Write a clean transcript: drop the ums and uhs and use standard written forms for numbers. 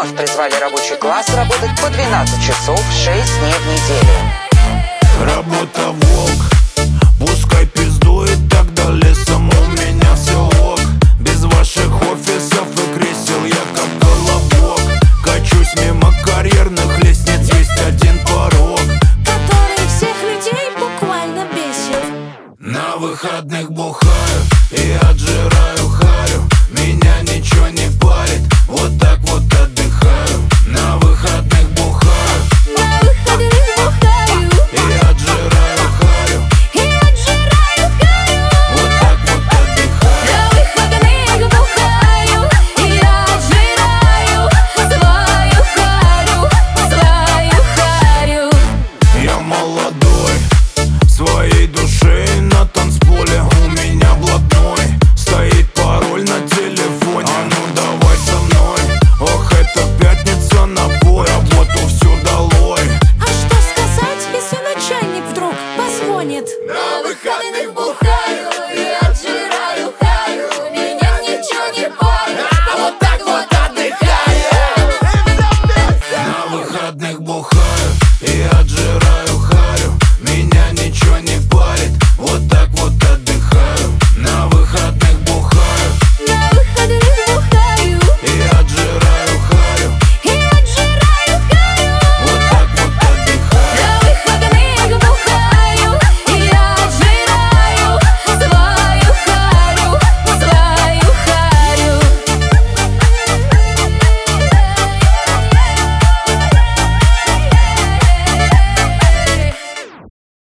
вновь призвали рабочий класс работать по 12 часов 6 дней в неделю. Работа волк, пускай пиздует, тогда лесом у меня все ок. Без ваших офисов и кресел я как колобок. Качусь мимо карьерных лестниц, есть один порог, который всех людей буквально бесит. на выходных